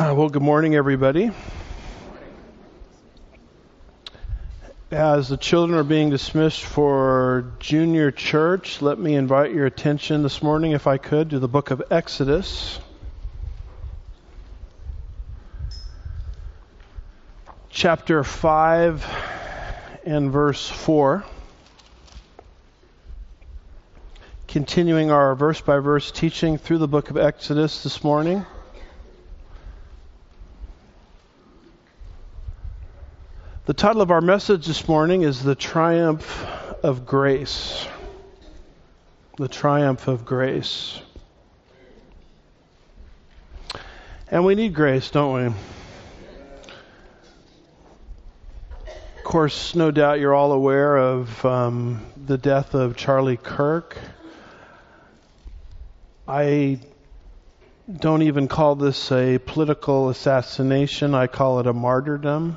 Well, good morning, everybody. As the children are being dismissed for junior church, let me invite your attention this morning, if I could, to the book of Exodus. Chapter 5 and verse 4. Continuing our verse-by-verse teaching through the book of Exodus this morning. The title of our message this morning is The Triumph of Grace. The Triumph of Grace. And we need grace, don't we? Of course, no doubt you're all aware of the death of Charlie Kirk. I don't even call this a political assassination. I call it a martyrdom.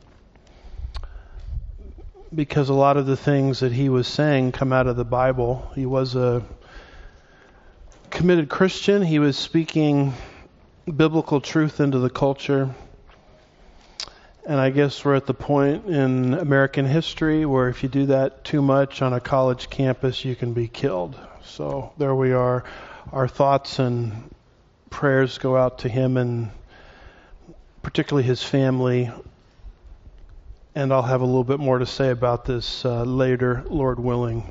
Because a lot of the things that he was saying come out of the Bible. He was a committed Christian. He was speaking biblical truth into the culture. And I guess we're at the point in American history where if you do that too much on a college campus, you can be killed. So there we are. Our thoughts and prayers go out to him and particularly his family. And I'll have a little bit more to say about this later, Lord willing.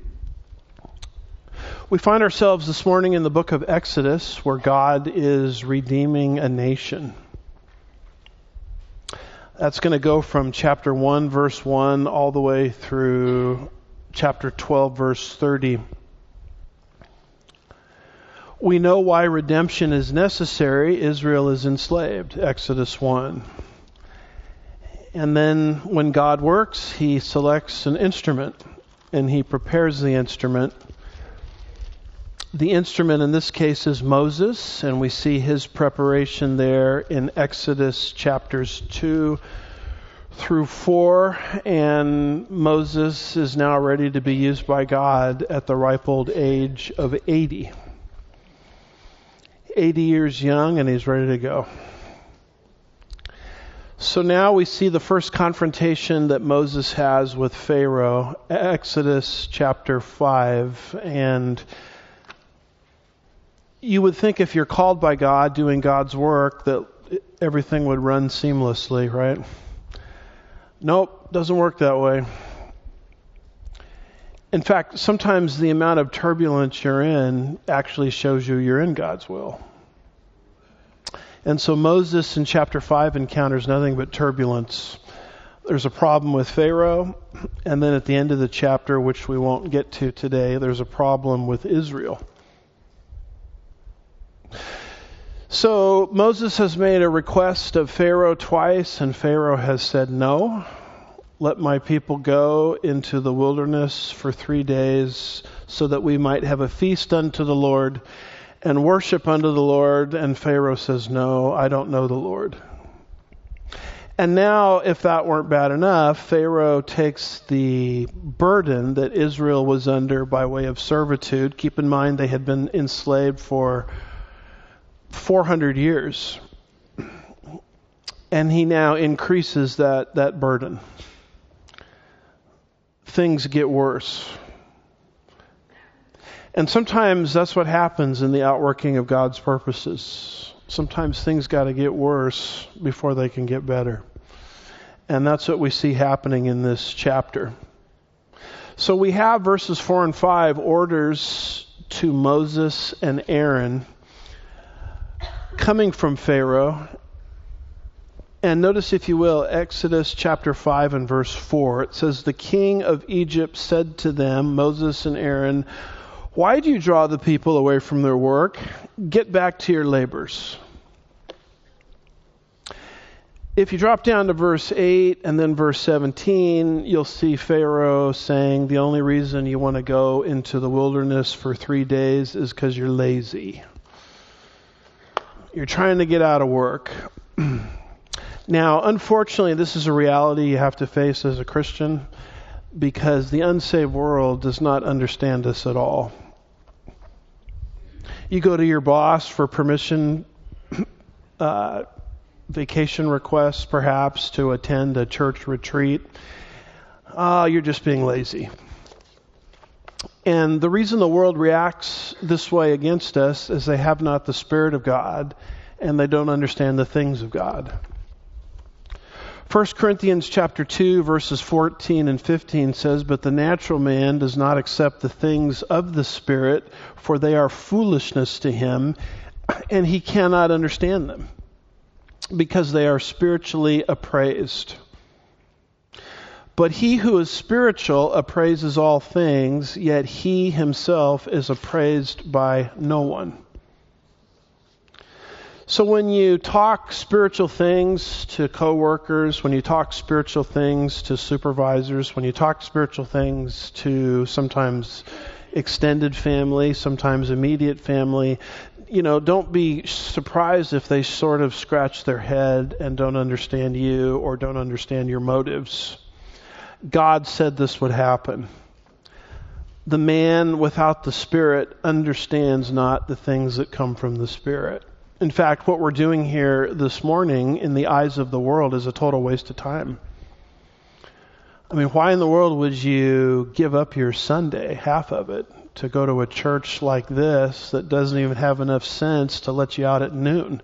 We find ourselves this morning in the book of Exodus, where God is redeeming a nation. That's going to go from chapter 1, verse 1, all the way through chapter 12, verse 30. We know why redemption is necessary. Israel is enslaved, Exodus 1. And then when God works, He selects an instrument and He prepares the instrument. The instrument in this case is Moses, and we see his preparation there in Exodus chapters 2 through 4. And Moses is now ready to be used by God at the ripe old age of 80. 80 years young, and he's ready to go. So now we see the first confrontation that Moses has with Pharaoh, Exodus chapter 5. And you would think if you're called by God, doing God's work, that everything would run seamlessly, right? Nope, doesn't work that way. In fact, sometimes the amount of turbulence you're in actually shows you're in God's will. And so Moses in chapter 5 encounters nothing but turbulence. There's a problem with Pharaoh, and then at the end of the chapter, which we won't get to today, there's a problem with Israel. So Moses has made a request of Pharaoh twice, and Pharaoh has said no. Let my people go into the wilderness for 3 days so that we might have a feast unto the Lord and worship unto the Lord. And Pharaoh says, no, I don't know the Lord. And now, if that weren't bad enough, Pharaoh takes the burden that Israel was under by way of servitude. Keep in mind, they had been enslaved for 400 years. And he now increases that burden. Things get worse. And sometimes that's what happens in the outworking of God's purposes. Sometimes things got to get worse before they can get better. And that's what we see happening in this chapter. So we have verses 4 and 5, orders to Moses and Aaron coming from Pharaoh. And notice, if you will, Exodus chapter 5 and verse 4. It says, the king of Egypt said to them, Moses and Aaron, why do you draw the people away from their work? Get back to your labors. If you drop down to verse 8 and then verse 17, you'll see Pharaoh saying the only reason you want to go into the wilderness for 3 days is because you're lazy. You're trying to get out of work. Now, unfortunately, this is a reality you have to face as a Christian because the unsaved world does not understand this at all. You go to your boss for permission vacation requests, perhaps, to attend a church retreat. You're just being lazy. And the reason the world reacts this way against us is they have not the Spirit of God, and they don't understand the things of God. 1 Corinthians chapter 2, verses 14 and 15 says, "But the natural man does not accept the things of the Spirit, for they are foolishness to him, and he cannot understand them, because they are spiritually appraised. But he who is spiritual appraises all things, yet he himself is appraised by no one." So when you talk spiritual things to coworkers, when you talk spiritual things to supervisors, when you talk spiritual things to sometimes extended family, sometimes immediate family, don't be surprised if they sort of scratch their head and don't understand you or don't understand your motives. God said this would happen. The man without the Spirit understands not the things that come from the Spirit. In fact, what we're doing here this morning in the eyes of the world is a total waste of time. I mean, why in the world would you give up your Sunday, half of it, to go to a church like this that doesn't even have enough sense to let you out at noon?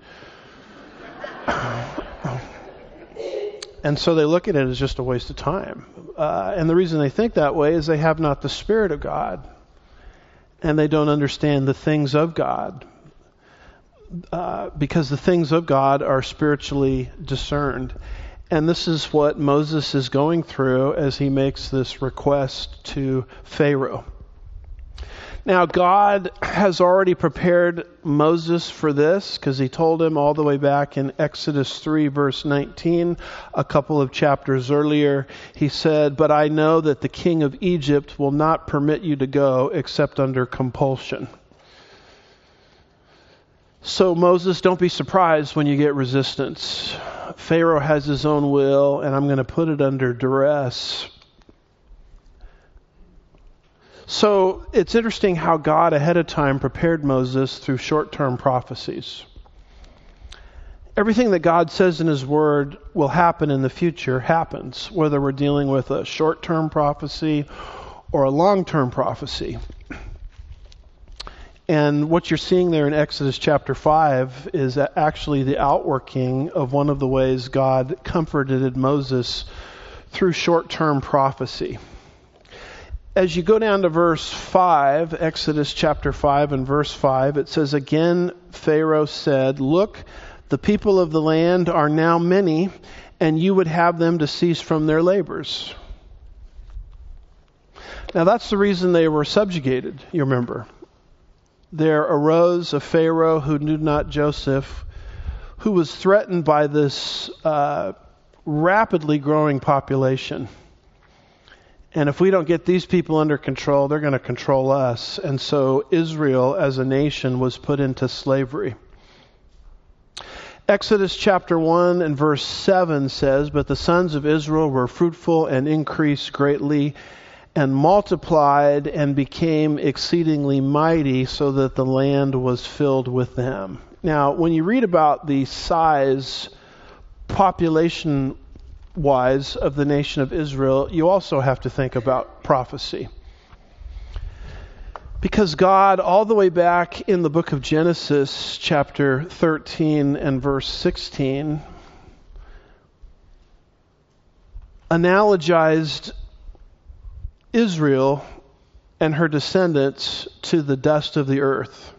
And so they look at it as just a waste of time. And the reason they think that way is they have not the Spirit of God. And they don't understand the things of God. Because the things of God are spiritually discerned. And this is what Moses is going through as he makes this request to Pharaoh. Now, God has already prepared Moses for this, because he told him all the way back in Exodus 3, verse 19, a couple of chapters earlier, he said, "But I know that the king of Egypt will not permit you to go except under compulsion." So Moses, don't be surprised when you get resistance. Pharaoh has his own will, and I'm going to put it under duress. So it's interesting how God ahead of time prepared Moses through short-term prophecies. Everything that God says in His Word will happen in the future happens, whether we're dealing with a short-term prophecy or a long-term prophecy. And what you're seeing there in Exodus chapter 5 is actually the outworking of one of the ways God comforted Moses through short-term prophecy. As you go down to verse 5, Exodus chapter 5 and verse 5, it says, "Again Pharaoh said, 'Look, the people of the land are now many, and you would have them to cease from their labors.'" Now that's the reason they were subjugated, you remember. There arose a Pharaoh who knew not Joseph, who was threatened by this rapidly growing population. And if we don't get these people under control, they're going to control us. And so Israel as a nation was put into slavery. Exodus chapter 1 and verse 7 says, "But the sons of Israel were fruitful and increased greatly, and multiplied and became exceedingly mighty, so that the land was filled with them." Now, when you read about the size, population-wise, of the nation of Israel, you also have to think about prophecy. Because God, all the way back in the book of Genesis, chapter 13 and verse 16, analogized Israel and her descendants to the dust of the earth.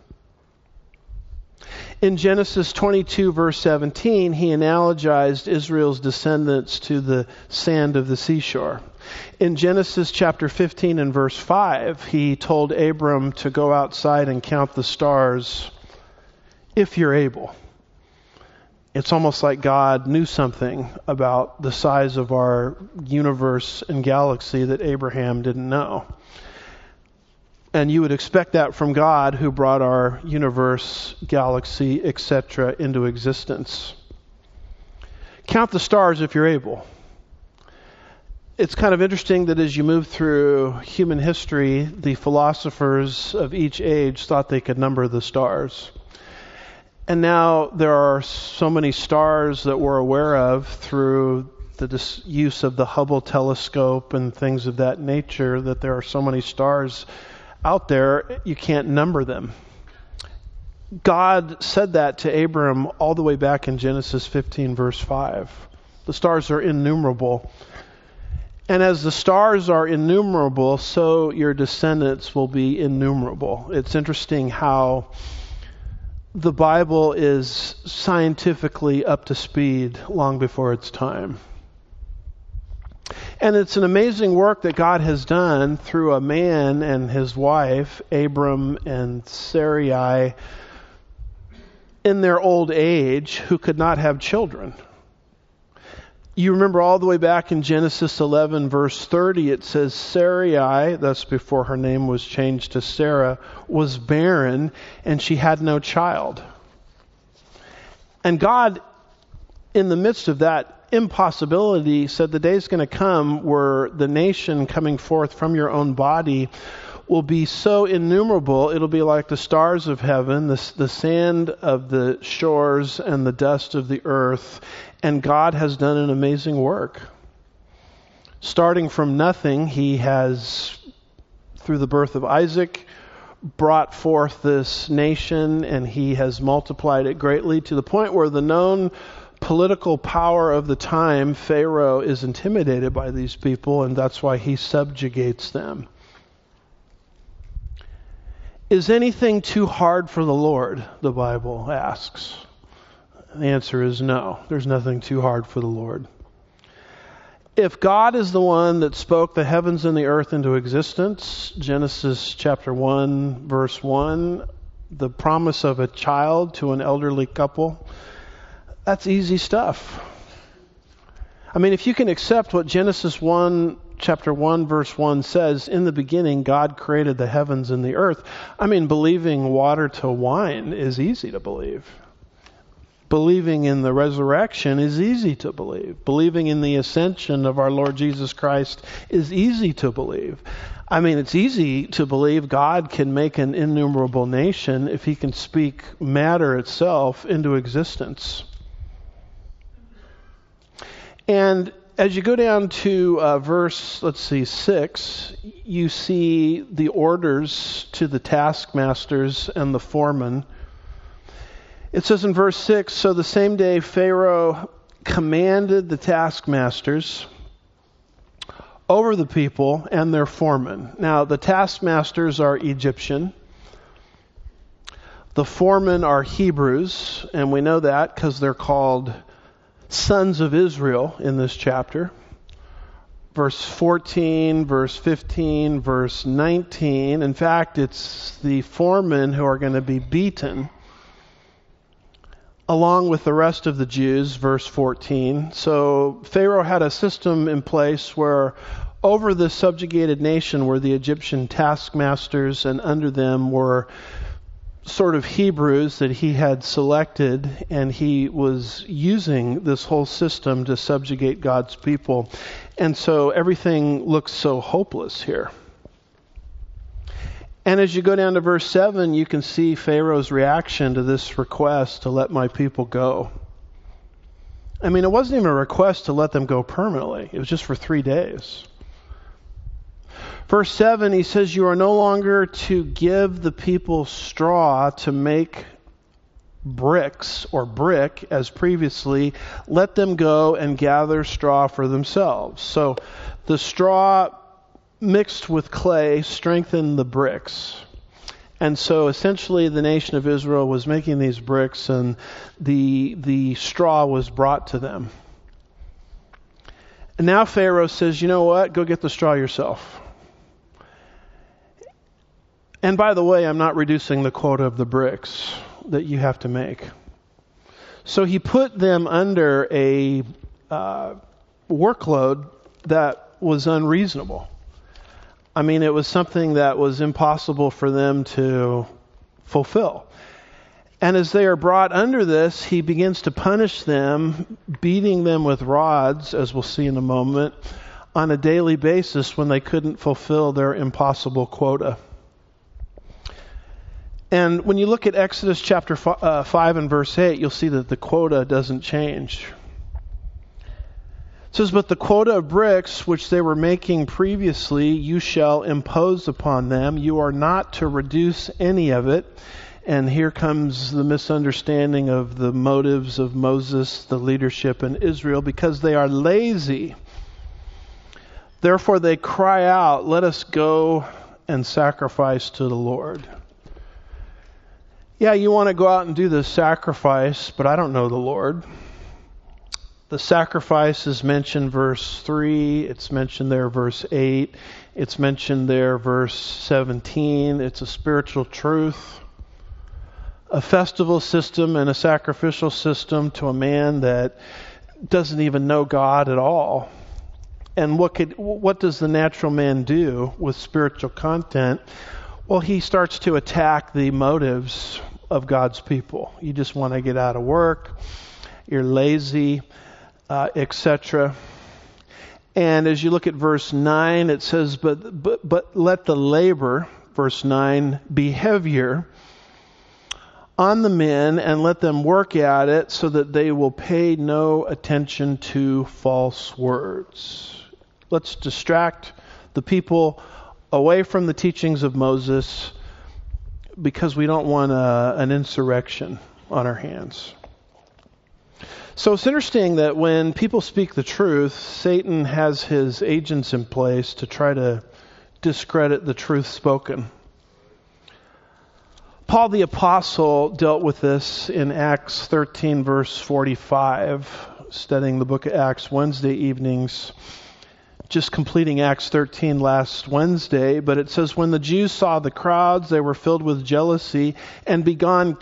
In Genesis 22 verse 17, he analogized Israel's descendants to the sand of the seashore. In Genesis chapter 15 and verse 5, he told Abram to go outside and count the stars if you're able. It's almost like God knew something about the size of our universe and galaxy that Abraham didn't know. And you would expect that from God, who brought our universe, galaxy, etc. into existence. Count the stars if you're able. It's kind of interesting that as you move through human history, the philosophers of each age thought they could number the stars. And now there are so many stars that we're aware of through the use of the Hubble telescope and things of that nature, that there are so many stars out there, you can't number them. God said that to Abram all the way back in Genesis 15, verse 5. The stars are innumerable. And as the stars are innumerable, so your descendants will be innumerable. It's interesting how the Bible is scientifically up to speed long before its time. And it's an amazing work that God has done through a man and his wife, Abram and Sarai, in their old age, who could not have children. You remember all the way back in Genesis 11, verse 30, it says, Sarai, that's before her name was changed to Sarah, was barren, and she had no child. And God, in the midst of that impossibility, said the day's going to come where the nation coming forth from your own body will be so innumerable, it'll be like the stars of heaven, the sand of the shores, and the dust of the earth. And God has done an amazing work. Starting from nothing, He has, through the birth of Isaac, brought forth this nation, and He has multiplied it greatly to the point where the known political power of the time, Pharaoh, is intimidated by these people, and that's why he subjugates them. Is anything too hard for the Lord? The Bible asks. The answer is no. There's nothing too hard for the Lord. If God is the one that spoke the heavens and the earth into existence, Genesis chapter 1, verse 1, the promise of a child to an elderly couple, that's easy stuff. I mean, if you can accept what Genesis chapter 1, verse 1 says, in the beginning, God created the heavens and the earth. I mean, believing water to wine is easy to believe. Believing in the resurrection is easy to believe. Believing in the ascension of our Lord Jesus Christ is easy to believe. I mean, it's easy to believe God can make an innumerable nation if He can speak matter itself into existence. And as you go down to verse, 6, you see the orders to the taskmasters and the foremen. It says in verse 6, so the same day Pharaoh commanded the taskmasters over the people and their foremen. Now, the taskmasters are Egyptian. The foremen are Hebrews, and we know that because they're called sons of Israel in this chapter. Verse 14, verse 15, verse 19. In fact, it's the foremen who are going to be beaten along with the rest of the Jews, verse 14. So Pharaoh had a system in place where over the subjugated nation were the Egyptian taskmasters, and under them were sort of Hebrews that he had selected, and he was using this whole system to subjugate God's people. And so everything looks so hopeless here. And as you go down to verse 7, you can see Pharaoh's reaction to this request to let my people go. I mean, it wasn't even a request to let them go permanently. It was just for 3 days. Verse 7, he says, you are no longer to give the people straw to make bricks or brick as previously. Let them go and gather straw for themselves. So the straw mixed with clay strengthened the bricks. And so essentially the nation of Israel was making these bricks, and the straw was brought to them. And now Pharaoh says, you know what? Go get the straw yourself. And by the way, I'm not reducing the quota of the bricks that you have to make. So he put them under a workload that was unreasonable. I mean, it was something that was impossible for them to fulfill. And as they are brought under this, he begins to punish them, beating them with rods, as we'll see in a moment, on a daily basis when they couldn't fulfill their impossible quota. And when you look at Exodus chapter 5 and verse 8, you'll see that the quota doesn't change. It says, but the quota of bricks which they were making previously, you shall impose upon them. You are not to reduce any of it. And here comes the misunderstanding of the motives of Moses, the leadership in Israel, because they are lazy. Therefore they cry out, let us go and sacrifice to the Lord. Yeah, you want to go out and do the sacrifice, but I don't know the Lord. The sacrifice is mentioned verse 3. It's mentioned there verse 8. It's mentioned there verse 17. It's a spiritual truth. A festival system and a sacrificial system to a man that doesn't even know God at all. And what does the natural man do with spiritual content? Well, he starts to attack the motives of God's people. You just want to get out of work. You're lazy, etc. And as you look at verse 9, it says, but let the labor, verse 9, be heavier on the men, and let them work at it, so that they will pay no attention to false words. Let's distract the people away from the teachings of Moses, because we don't want an insurrection on our hands. So it's interesting that when people speak the truth, Satan has his agents in place to try to discredit the truth spoken. Paul the Apostle dealt with this in Acts 13 verse 45, studying the book of Acts Wednesday evenings. Just completing Acts 13 last Wednesday, but it says, when the Jews saw the crowds, they were filled with jealousy and began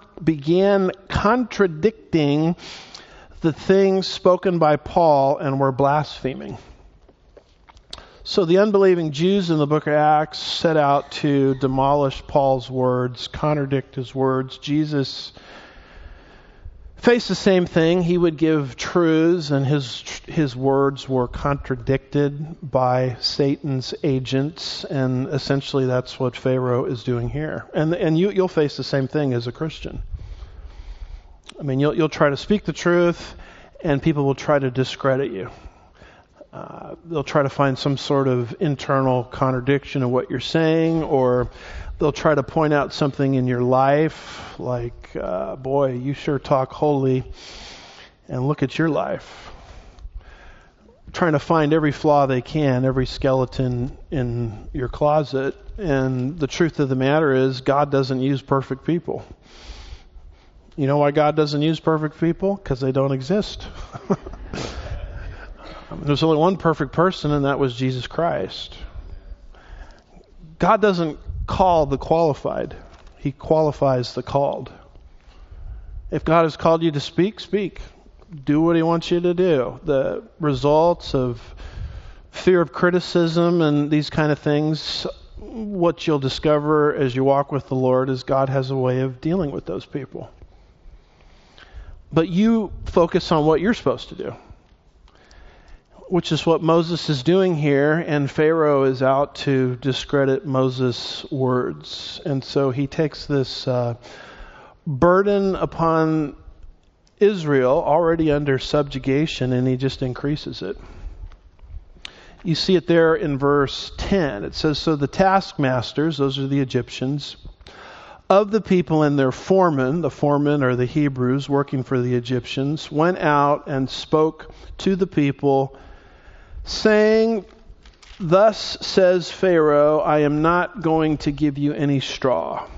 contradicting the things spoken by Paul and were blaspheming. So the unbelieving Jews in the book of Acts set out to demolish Paul's words, contradict his words. Jesus faced the same thing. He would give truths, and his words were contradicted by Satan's agents, and essentially that's what Pharaoh is doing here. And you'll face the same thing as a Christian. I mean, you'll try to speak the truth, and people will try to discredit you. They'll try to find some sort of internal contradiction of what you're saying, or they'll try to point out something in your life, like, boy, you sure talk holy, and look at your life. Trying to find every flaw they can, every skeleton in your closet. And the truth of the matter is, God doesn't use perfect people. You know why God doesn't use perfect people? Because they don't exist. There's only one perfect person, and that was Jesus Christ. God doesn't call the qualified. He qualifies the called. If God has called you to speak, speak. Do what He wants you to do. The results of fear of criticism and these kind of things, what you'll discover as you walk with the Lord is God has a way of dealing with those people. But you focus on what you're supposed to do, which is what Moses is doing here, and Pharaoh is out to discredit Moses' words. And so he takes this burden upon Israel, already under subjugation, and he just increases it. You see it there in verse 10. It says, so the taskmasters, those are the Egyptians, of the people and their foremen, the foremen are the Hebrews working for the Egyptians, went out and spoke to the people, saying, thus says Pharaoh, I am not going to give you any straw.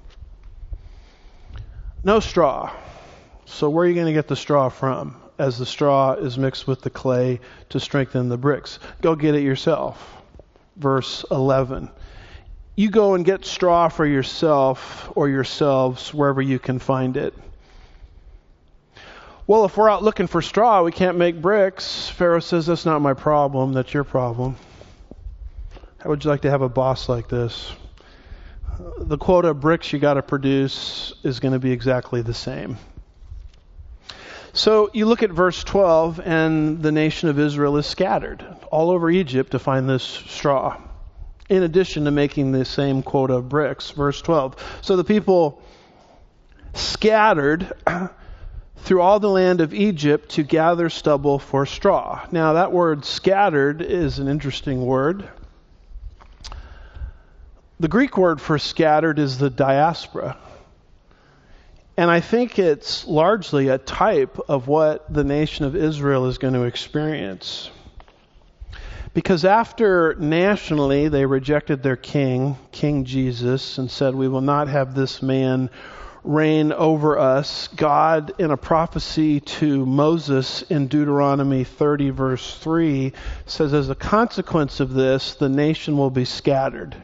No straw. So where are you going to get the straw from? As the straw is mixed with the clay to strengthen the bricks. Go get it yourself. Verse 11. You go and get straw for yourself or yourselves wherever you can find it. Well, if we're out looking for straw, we can't make bricks. Pharaoh says, that's not my problem, that's your problem. How would you like to have a boss like this? The quota of bricks you got to produce is going to be exactly the same. So you look at verse 12, and the nation of Israel is scattered all over Egypt to find this straw. in addition to making the same quota of bricks. Verse 12. So the people scattered through all the land of Egypt to gather stubble for straw. Now that word scattered is an interesting word. The Greek word for scattered is the diaspora. And I think it's largely a type of what the nation of Israel is going to experience. Because after nationally they rejected their king, King Jesus, and said, "We will not have this man reign over us," God, in a prophecy to Moses in Deuteronomy 30 verse 3, says, as a consequence of this, the nation will be scattered.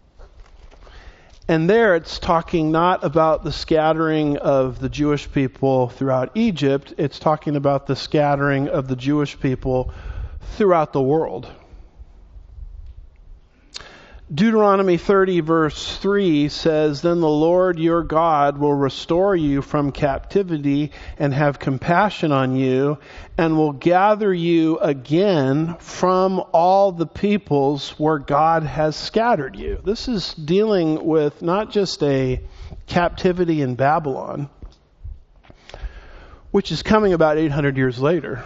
And there it's talking not about the scattering of the Jewish people throughout Egypt, it's talking about the scattering of the Jewish people throughout the world. Deuteronomy 30 verse 3 says, "Then the Lord your God will restore you from captivity and have compassion on you, and will gather you again from all the peoples where God has scattered you." This is dealing with not just a captivity in Babylon, which is coming about 800 years later.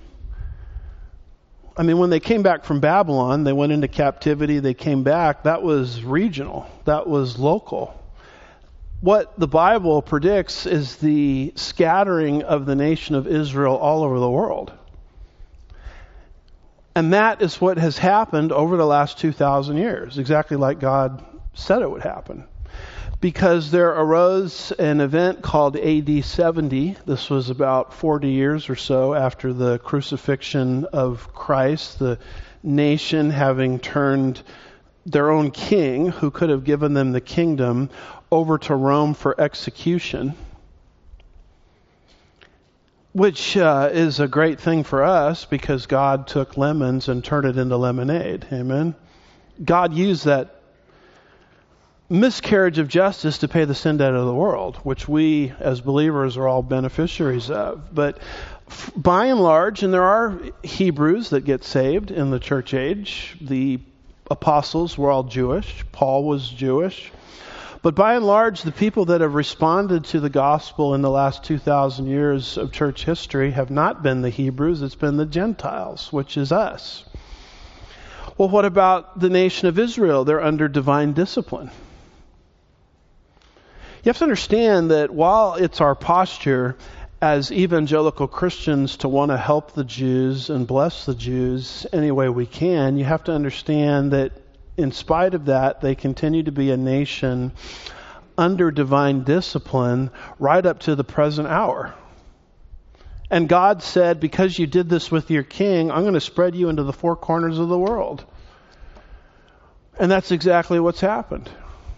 I mean, when they came back from Babylon, they went into captivity, they came back, that was regional, that was local. What the Bible predicts is the scattering of the nation of Israel all over the world. And that is what has happened over the last 2,000 years, exactly like God said it would happen. Because there arose an event called AD 70. This was about 40 years or so after the crucifixion of Christ, the nation having turned their own king, who could have given them the kingdom, over to Rome for execution. Which is a great thing for us because God took lemons and turned it into lemonade. Amen? God used that miscarriage of justice to pay the sin debt of the world, which we as believers are all beneficiaries of. But by and large, and there are Hebrews that get saved in the church age, the apostles were all Jewish, Paul was Jewish. But by and large, the people that have responded to the gospel in the last 2,000 years of church history have not been the Hebrews, it's been the Gentiles, which is us. Well, what about the nation of Israel? They're under divine discipline. You have to understand that while it's our posture as evangelical Christians to want to help the Jews and bless the Jews any way we can, you have to understand that in spite of that, they continue to be a nation under divine discipline right up to the present hour. And God said, because you did this with your king, I'm going to spread you into the four corners of the world. And that's exactly what's happened.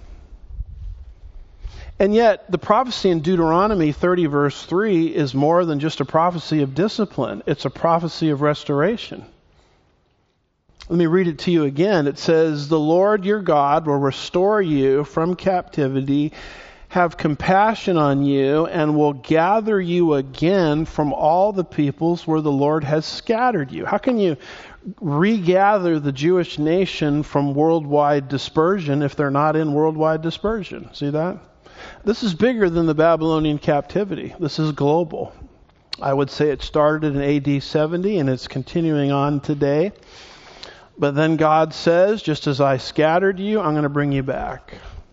And yet, the prophecy in Deuteronomy 30 verse 3 is more than just a prophecy of discipline. It's a prophecy of restoration. Let me read it to you again. It says, "The Lord your God will restore you from captivity, have compassion on you, and will gather you again from all the peoples where the Lord has scattered you." How can you regather the Jewish nation from worldwide dispersion if they're not in worldwide dispersion? See that? This is bigger than the Babylonian captivity. This is global. I would say it started in AD 70 and it's continuing on today. But then God says, just as I scattered you, I'm going to bring you back.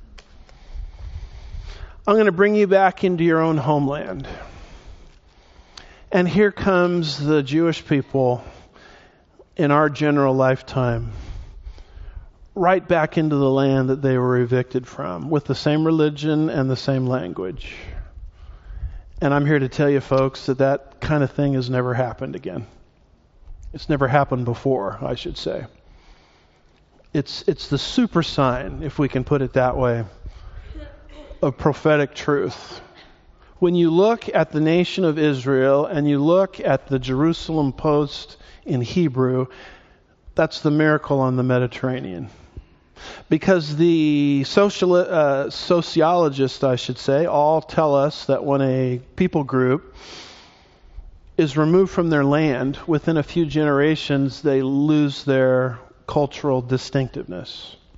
I'm going to bring you back into your own homeland. And here comes the Jewish people in our general lifetime, right back into the land that they were evicted from, with the same religion and the same language. And I'm here to tell you, folks, that that kind of thing has never happened again. It's never happened before, I should say. It's the super sign, if we can put it that way, of prophetic truth. When you look at the nation of Israel and you look at the Jerusalem Post in Hebrew, that's the miracle on the Mediterranean. Because the sociologists, I should say, all tell us that when a people group is removed from their land, within a few generations they lose their cultural distinctiveness.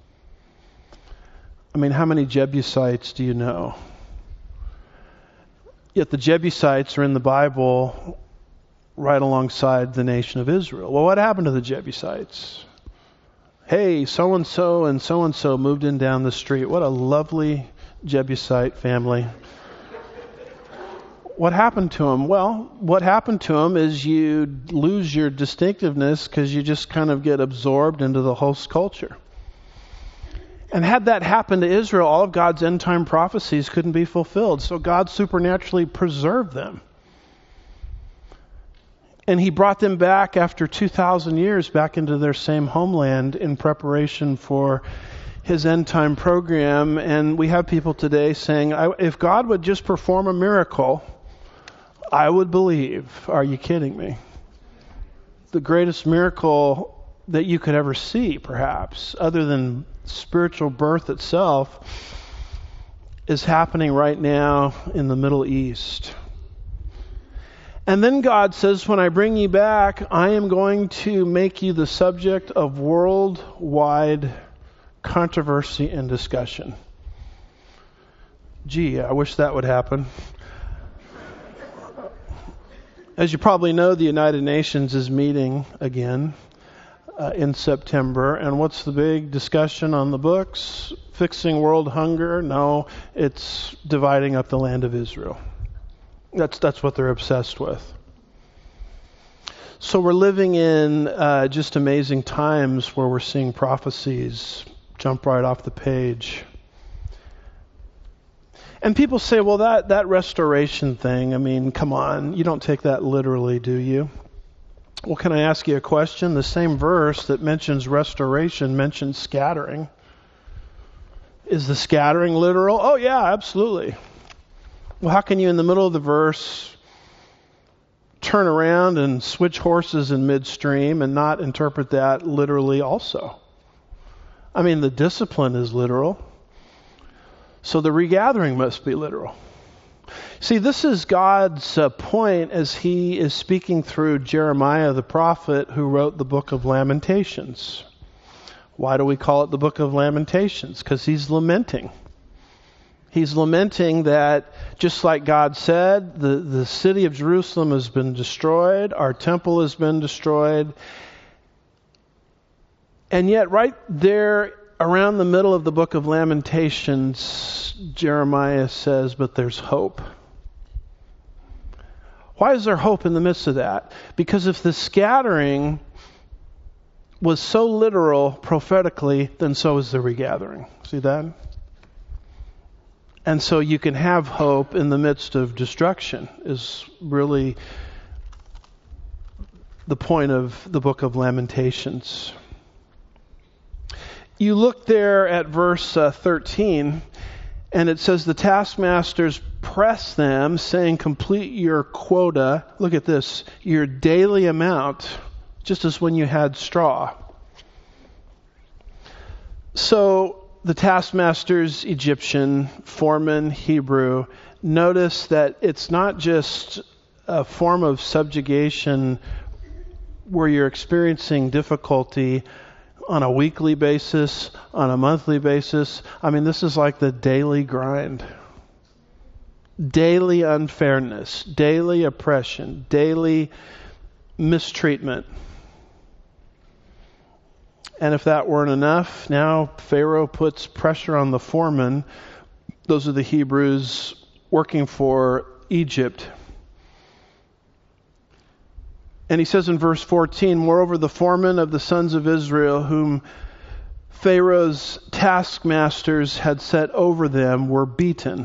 I mean, how many Jebusites do you know? Yet the Jebusites are in the Bible right alongside the nation of Israel. Well, what happened to the Jebusites? Hey, so-and-so and so-and-so moved in down the street. What a lovely Jebusite family. What happened to them? Well, what happened to them is you lose your distinctiveness because you just kind of get absorbed into the host culture. And had that happened to Israel, all of God's end-time prophecies couldn't be fulfilled. So God supernaturally preserved them. And He brought them back after 2,000 years back into their same homeland in preparation for His end-time program. And we have people today saying, if God would just perform a miracle, I would believe. Are you kidding me? The greatest miracle that you could ever see, perhaps, other than spiritual birth itself, is happening right now in the Middle East. And then God says, when I bring you back, I am going to make you the subject of worldwide controversy and discussion. Gee, I wish that would happen. As you probably know, the United Nations is meeting again in September. And what's the big discussion on the books? Fixing world hunger? No, it's dividing up the land of Israel. That's what they're obsessed with. So we're living in just amazing times where we're seeing prophecies jump right off the page. And people say, well, that restoration thing, I mean, come on, you don't take that literally, do you? Well, can I ask you a question? The same verse that mentions restoration mentions scattering. Is the scattering literal? Oh, yeah, absolutely. Well, how can you, in the middle of the verse, turn around and switch horses in midstream and not interpret that literally also? I mean, the discipline is literal. So the regathering must be literal. See, this is God's point as He is speaking through Jeremiah the prophet who wrote the book of Lamentations. Why do we call it the book of Lamentations? Because he's lamenting. He's lamenting that, just like God said, the city of Jerusalem has been destroyed, our temple has been destroyed, and yet right there around the middle of the book of Lamentations, Jeremiah says, but there's hope. Why is there hope in the midst of that? Because if the scattering was so literal prophetically, then so is the regathering. See that? And so you can have hope in the midst of destruction is really the point of the book of Lamentations. You look there at verse 13, and it says, the taskmasters press them, saying, complete your quota. Look at this, your daily amount, just as when you had straw. So the taskmasters, Egyptian, foreman, Hebrew, notice that it's not just a form of subjugation where you're experiencing difficulty on a weekly basis, on a monthly basis. I mean, this is like the daily grind. Daily unfairness, daily oppression, daily mistreatment. And if that weren't enough, now Pharaoh puts pressure on the foreman. Those are the Hebrews working for Egypt. And he says in verse 14, moreover, the foremen of the sons of Israel, whom Pharaoh's taskmasters had set over them, were beaten.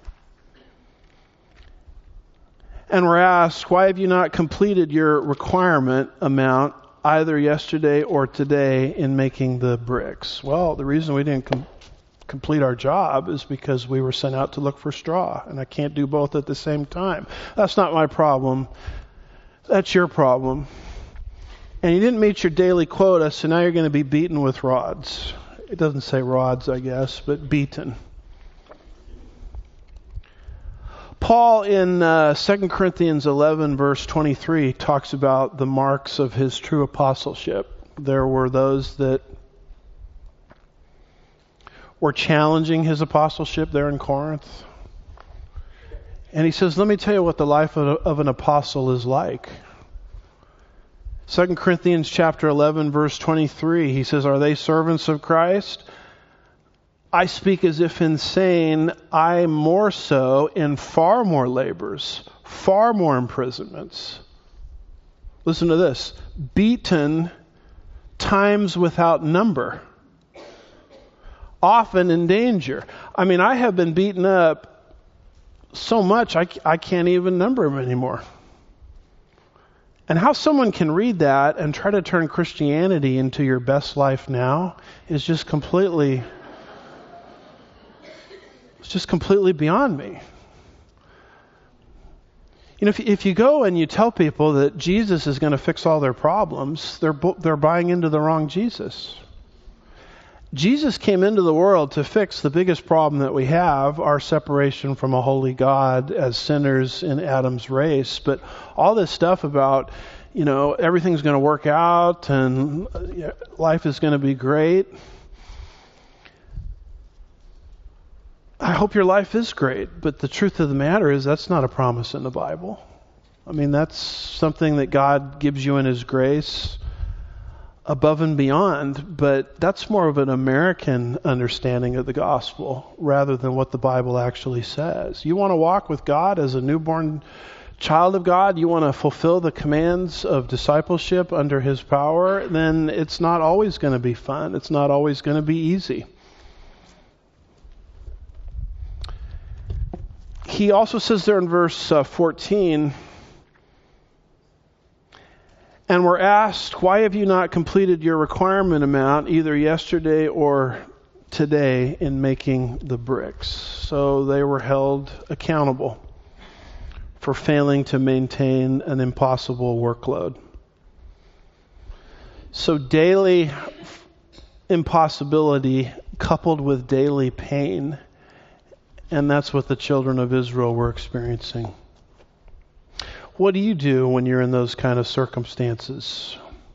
And were asked, why have you not completed your requirement amount either yesterday or today in making the bricks? Well, the reason we didn't complete our job is because we were sent out to look for straw, and I can't do both at the same time. That's not my problem. That's your problem. And you didn't meet your daily quota, so now you're going to be beaten with rods. It doesn't say rods, I guess, but beaten. Paul in 2 Corinthians 11, verse 23, talks about the marks of his true apostleship. There were those that were challenging his apostleship there in Corinth. And he says, let me tell you what the life of an apostle is like. 2 Corinthians chapter 11, verse 23, he says, are they servants of Christ? I speak as if insane, I more so in far more labors, far more imprisonments. Listen to this. Beaten times without number. Often in danger. I mean, I have been beaten up so much I can't even number them anymore. And how someone can read that and try to turn Christianity into your best life now is just completely beyond me. You know, if you go and you tell people that Jesus is going to fix all their problems, they're buying into the wrong Jesus. Jesus came into the world to fix the biggest problem that we have, our separation from a holy God as sinners in Adam's race. But all this stuff about, you know, everything's going to work out and life is going to be great. I hope your life is great, but the truth of the matter is that's not a promise in the Bible. I mean, that's something that God gives you in His grace above and beyond, but that's more of an American understanding of the gospel rather than what the Bible actually says. You want to walk with God as a newborn child of God, you want to fulfill the commands of discipleship under His power, then it's not always going to be fun. It's not always going to be easy. He also says there in verse 14, and we're asked, why have you not completed your requirement amount either yesterday or today in making the bricks? So they were held accountable for failing to maintain an impossible workload. So daily impossibility coupled with daily pain, and that's what the children of Israel were experiencing. What do you do when you're in those kind of circumstances?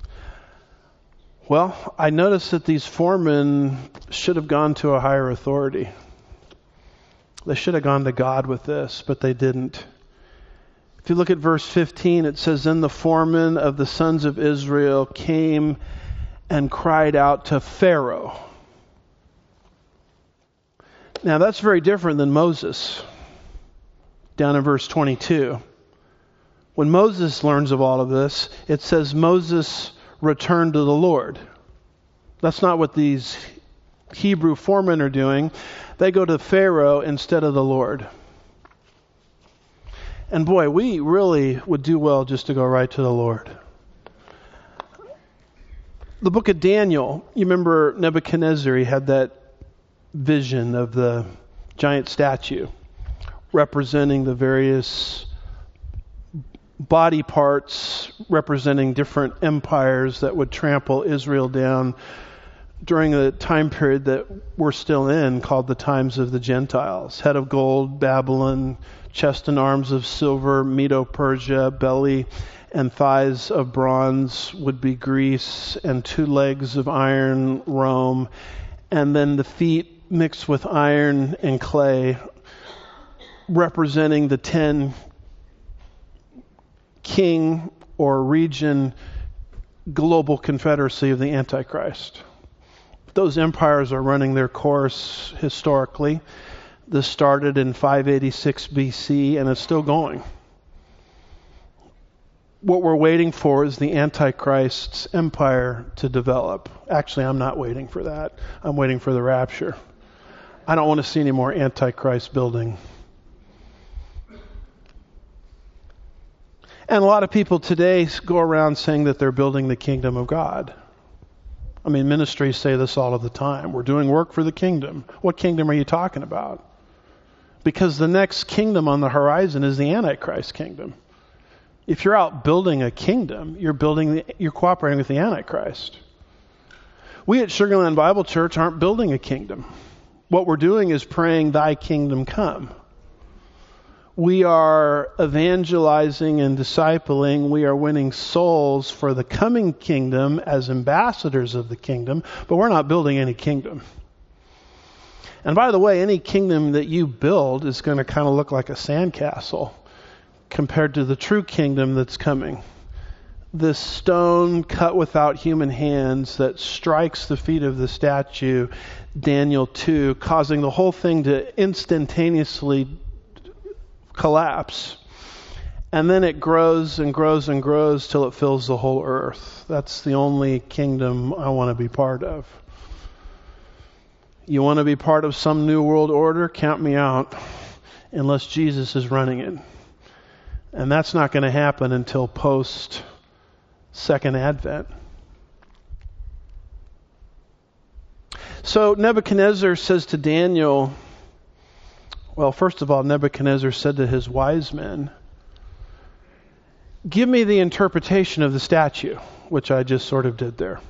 Well, I noticed that these foremen should have gone to a higher authority. They should have gone to God with this, but they didn't. If you look at verse 15, it says, then the foreman of the sons of Israel came and cried out to Pharaoh. Now that's very different than Moses, down in verse 22. When Moses learns of all of this, it says Moses returned to the Lord. That's not what these Hebrew foremen are doing. They go to Pharaoh instead of the Lord. And boy, we really would do well just to go right to the Lord. The book of Daniel, you remember Nebuchadnezzar, he had that vision of the giant statue representing the various body parts representing different empires that would trample Israel down during the time period that we're still in, called the times of the Gentiles. Head of gold, Babylon; chest and arms of silver, Medo-Persia; belly and thighs of bronze would be Greece; and 2 legs of iron, Rome; and then the feet mixed with iron and clay, representing the 10 king or region global confederacy of the Antichrist. Those empires are running their course historically. This started in 586 BC and it's still going. What we're waiting for is the Antichrist's empire to develop. Actually, I'm not waiting for that. I'm waiting for the rapture. I don't want to see any more Antichrist building. And a lot of people today go around saying that they're building the kingdom of God. I mean, ministries say this all of the time. We're doing work for the kingdom. What kingdom are you talking about? Because the next kingdom on the horizon is the Antichrist kingdom. If you're out building a kingdom, you're cooperating with the Antichrist. We at Sugarland Bible Church aren't building a kingdom. What we're doing is praying, thy kingdom come. We are evangelizing and discipling. We are winning souls for the coming kingdom as ambassadors of the kingdom, but we're not building any kingdom. And by the way, any kingdom that you build is going to kind of look like a sandcastle compared to the true kingdom that's coming. This stone cut without human hands that strikes the feet of the statue, Daniel 2, causing the whole thing to instantaneously collapse. And then it grows and grows and grows till it fills the whole earth. That's the only kingdom I want to be part of. You want to be part of some new world order? Count me out, unless Jesus is running it. And that's not going to happen until post-Second Advent. So Nebuchadnezzar says to Daniel, well, first of all, Nebuchadnezzar said to his wise men, give me the interpretation of the statue, which I just sort of did there.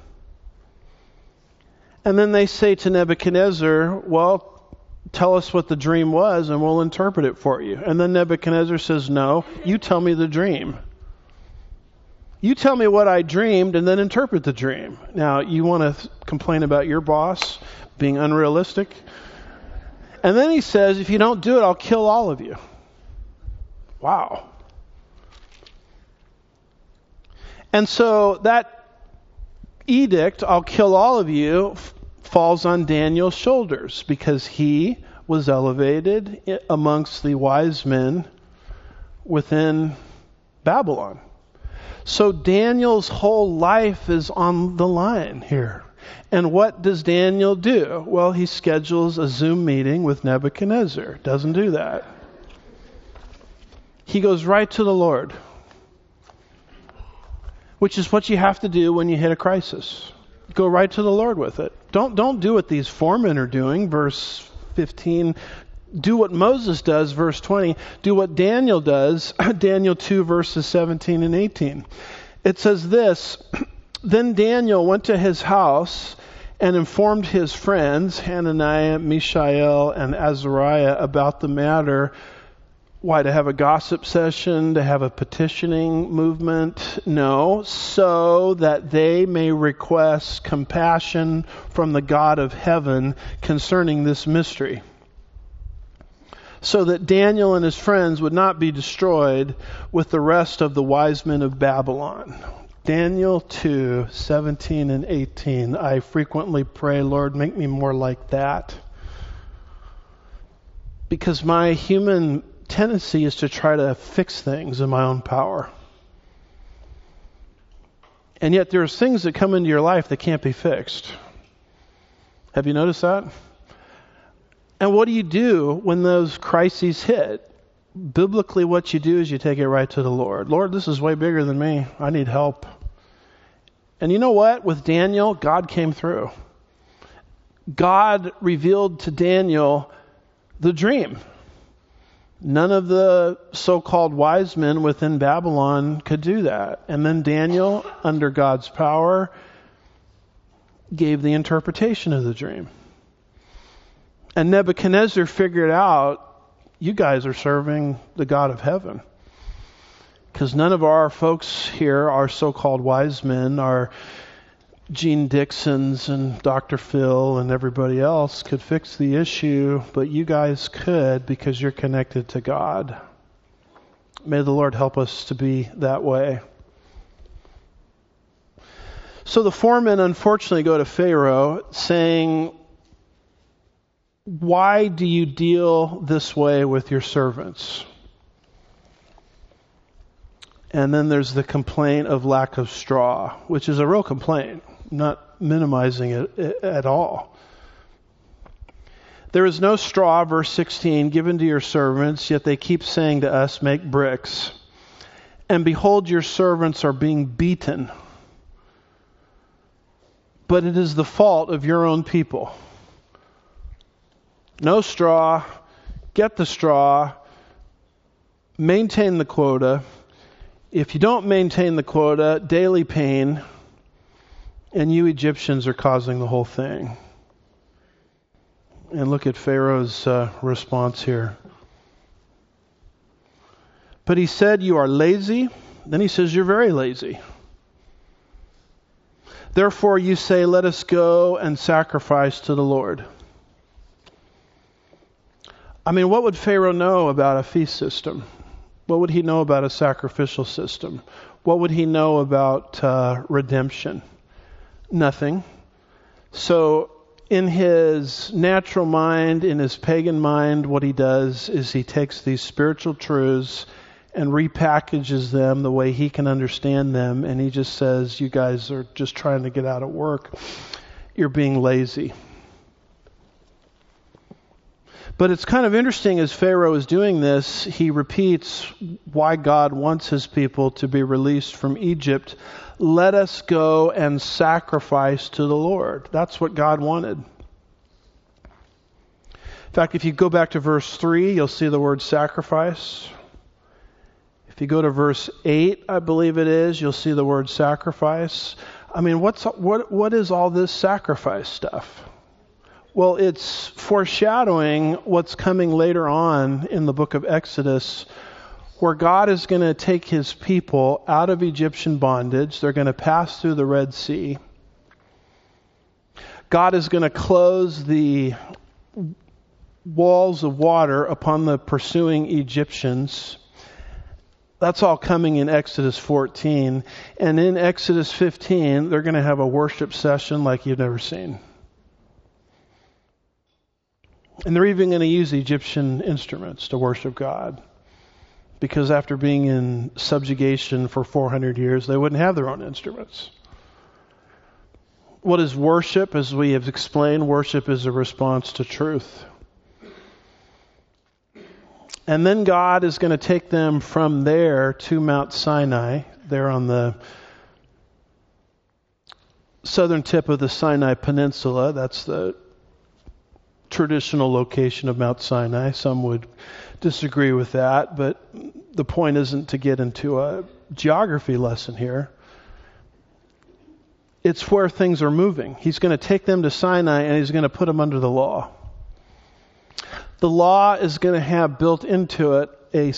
And then they say to Nebuchadnezzar, well, tell us what the dream was and we'll interpret it for you. And then Nebuchadnezzar says, no, you tell me the dream. You tell me what I dreamed and then interpret the dream. Now, you want to complain about your boss being unrealistic? And then he says, if you don't do it, I'll kill all of you. Wow. And so that edict, I'll kill all of you, falls on Daniel's shoulders because he was elevated amongst the wise men within Babylon. So Daniel's whole life is on the line here. And what does Daniel do? Well, he schedules a Zoom meeting with Nebuchadnezzar. Doesn't do that. He goes right to the Lord, which is what you have to do when you hit a crisis. Go right to the Lord with it. Don't do what these foremen are doing, verse 15. Do what Moses does, verse 20. Do what Daniel does, Daniel 2, verses 17 and 18. It says this, then Daniel went to his house and informed his friends, Hananiah, Mishael, and Azariah, about the matter. Why, to have a gossip session, to have a petitioning movement? No, so that they may request compassion from the God of heaven concerning this mystery, so that Daniel and his friends would not be destroyed with the rest of the wise men of Babylon. Daniel 2, 17 and 18. I frequently pray, Lord, make me more like that. Because my human tendency is to try to fix things in my own power. And yet there's things that come into your life that can't be fixed. Have you noticed that? And what do you do when those crises hit? Biblically, what you do is you take it right to the Lord. Lord, this is way bigger than me. I need help. And you know what? With Daniel, God came through. God revealed to Daniel the dream. None of the so-called wise men within Babylon could do that. And then Daniel, under God's power, gave the interpretation of the dream. And Nebuchadnezzar figured out, you guys are serving the God of heaven. Because none of our folks here, our so-called wise men, our Gene Dixons and Dr. Phil and everybody else could fix the issue, but you guys could because you're connected to God. May the Lord help us to be that way. So the foremen unfortunately go to Pharaoh saying, why do you deal this way with your servants? And then there's the complaint of lack of straw, which is a real complaint, not minimizing it at all. There is no straw, verse 16, given to your servants, yet they keep saying to us, make bricks. And behold, your servants are being beaten. But it is the fault of your own people. No straw, get the straw, maintain the quota. If you don't maintain the quota, daily pain, and you Egyptians are causing the whole thing. And look at Pharaoh's response here. But he said, you are lazy. Then he says, you're very lazy. Therefore you say, let us go and sacrifice to the Lord. I mean, what would Pharaoh know about a feast system? What would he know about a sacrificial system? What would he know about redemption? Nothing. So in his natural mind, in his pagan mind, what he does is he takes these spiritual truths and repackages them the way he can understand them, and he just says, you guys are just trying to get out of work. You're being lazy. But it's kind of interesting as Pharaoh is doing this, he repeats why God wants his people to be released from Egypt. Let us go and sacrifice to the Lord. That's what God wanted. In fact, if you go back to verse 3, you'll see the word sacrifice. If you go to verse 8, I believe it is, you'll see the word sacrifice. I mean, what is all this sacrifice stuff? Well, it's foreshadowing what's coming later on in the book of Exodus, where God is going to take his people out of Egyptian bondage. They're going to pass through the Red Sea. God is going to close the walls of water upon the pursuing Egyptians. That's all coming in Exodus 14. And in Exodus 15, they're going to have a worship session like you've never seen. And they're even going to use Egyptian instruments to worship God. Because after being in subjugation for 400 years, they wouldn't have their own instruments. What is worship? As we have explained, worship is a response to truth. And then God is going to take them from there to Mount Sinai. They're on the southern tip of the Sinai Peninsula. That's the traditional location of Mount Sinai. Some would disagree with that, but the point isn't to get into a geography lesson here. It's where things are moving. He's going to take them to Sinai and he's going to put them under the law. The law is going to have built into it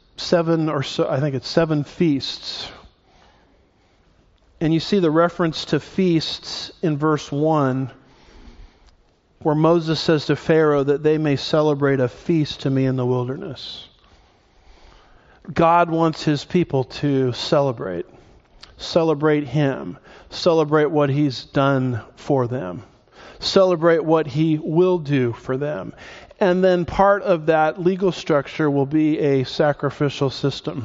seven feasts. And you see the reference to feasts in verse 1, where Moses says to Pharaoh that they may celebrate a feast to me in the wilderness. God wants his people to celebrate him, celebrate what he's done for them, celebrate what he will do for them. And then part of that legal structure will be a sacrificial system.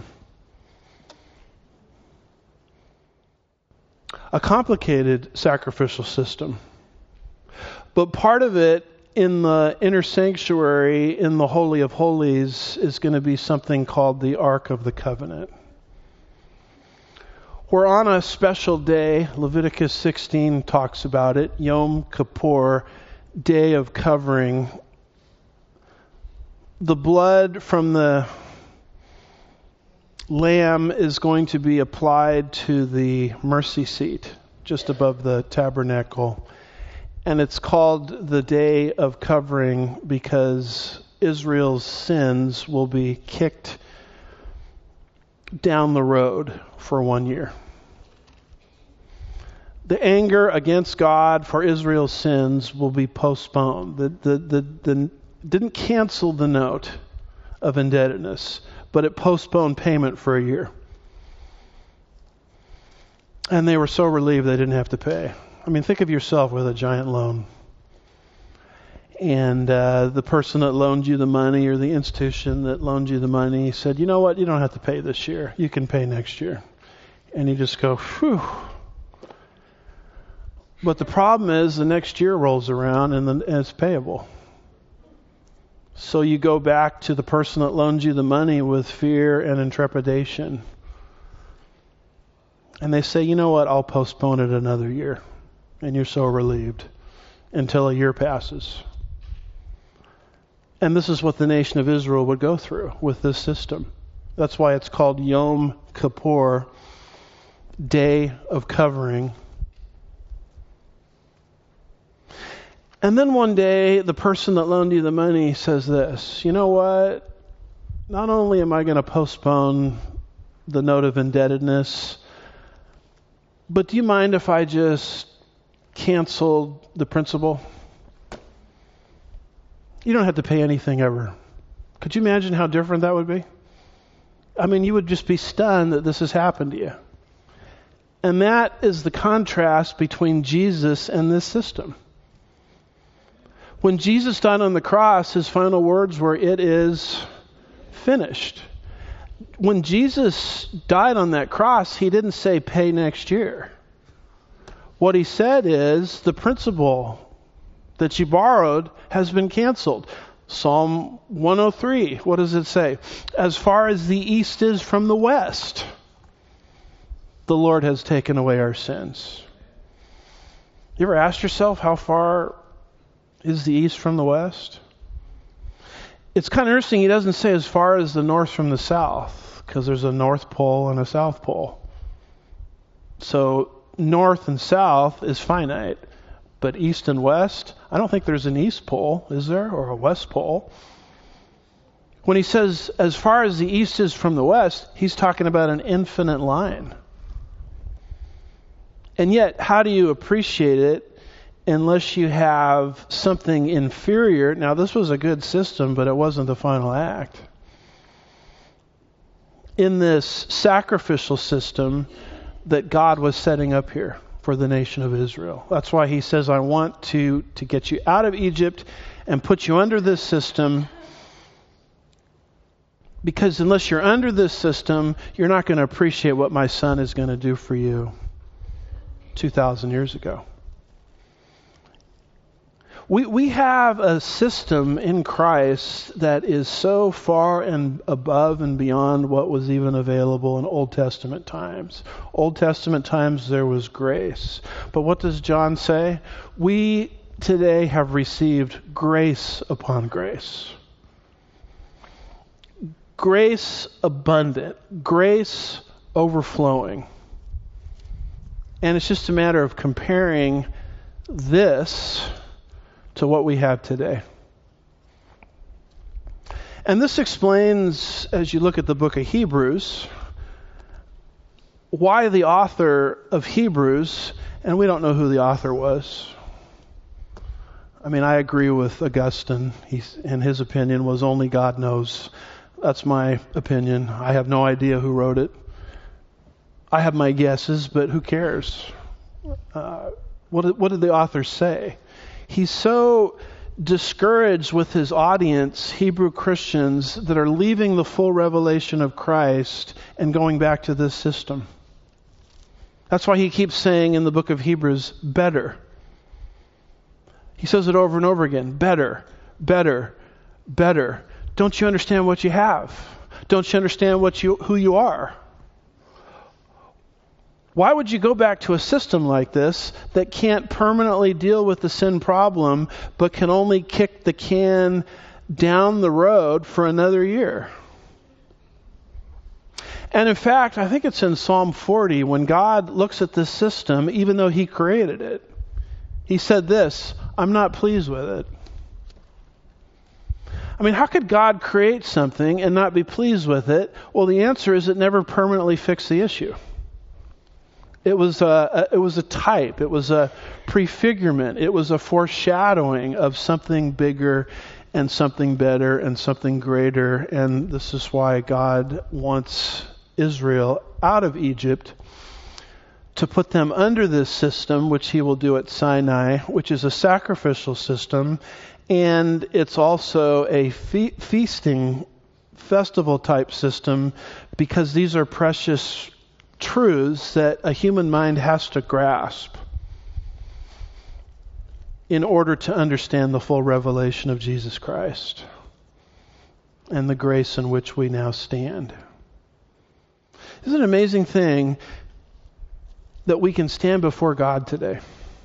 A complicated sacrificial system. But part of it in the inner sanctuary, in the Holy of Holies, is going to be something called the Ark of the Covenant. Where on a special day, Leviticus 16 talks about it, Yom Kippur, Day of Covering, the blood from the lamb is going to be applied to the mercy seat just above the tabernacle. And it's called the Day of Covering because Israel's sins will be kicked down the road for 1 year. The anger against God for Israel's sins will be postponed. The didn't cancel the note of indebtedness, but it postponed payment for a year. And they were so relieved they didn't have to pay. I mean, think of yourself with a giant loan. And the person that loaned you the money or the institution that loaned you the money said, you know what, you don't have to pay this year. You can pay next year. And you just go, phew. But the problem is the next year rolls around and it's payable. So you go back to the person that loaned you the money with fear and trepidation. And they say, you know what, I'll postpone it another year. And you're so relieved until a year passes. And this is what the nation of Israel would go through with this system. That's why it's called Yom Kippur, Day of Covering. And then one day, the person that loaned you the money says this, you know what? Not only am I going to postpone the note of indebtedness, but do you mind if I just canceled the principal? You don't have to pay anything ever Could you imagine how different that would be? I mean, you would just be stunned that this has happened to you. And that is the contrast between Jesus and this system. When Jesus died on the cross, his final words were, "It is finished." When Jesus died on that cross, he didn't say, "Pay next year." What he said is, the principal that you borrowed has been canceled. Psalm 103, what does it say? As far as the east is from the west, the Lord has taken away our sins. You ever asked yourself, how far is the east from the west? It's kind of interesting, he doesn't say as far as the north from the south, because there's a North Pole and a South Pole. So north and south is finite, but east and west, I don't think there's an east pole, is there? Or a west pole. When he says, as far as the east is from the west, he's talking about an infinite line. And yet, how do you appreciate it unless you have something inferior? Now, this was a good system, but it wasn't the final act. In this sacrificial system that God was setting up here for the nation of Israel. That's why he says, I want to get you out of Egypt and put you under this system, because unless you're under this system, you're not going to appreciate what my son is going to do for you 2,000 years ago. We have a system in Christ that is so far and above and beyond what was even available in Old Testament times. Old Testament times there was grace. But what does John say? We today have received grace upon grace. Grace abundant. Grace overflowing. And it's just a matter of comparing this to what we have today. And this explains, as you look at the book of Hebrews, why the author of Hebrews, and we don't know who the author was. I mean, I agree with Augustine. In his opinion, was only God knows. That's my opinion. I have no idea who wrote it. I have my guesses, but who cares? What did the author say? He's so discouraged with his audience, Hebrew Christians, that are leaving the full revelation of Christ and going back to this system. That's why he keeps saying in the book of Hebrews, better. He says it over and over again, better, better, better. Don't you understand what you have? Don't you understand who you are? Why would you go back to a system like this that can't permanently deal with the sin problem, but can only kick the can down the road for another year? And in fact, I think it's in Psalm 40, when God looks at this system, even though he created it, he said this, I'm not pleased with it. I mean, how could God create something and not be pleased with it? Well, the answer is it never permanently fixed the issue. It was a type. It was a prefigurement. It was a foreshadowing of something bigger and something better and something greater. And this is why God wants Israel out of Egypt, to put them under this system, which he will do at Sinai, which is a sacrificial system. And it's also a feasting, festival type system, because these are precious truths that a human mind has to grasp in order to understand the full revelation of Jesus Christ and the grace in which we now stand. Isn't it an amazing thing that we can stand before God today?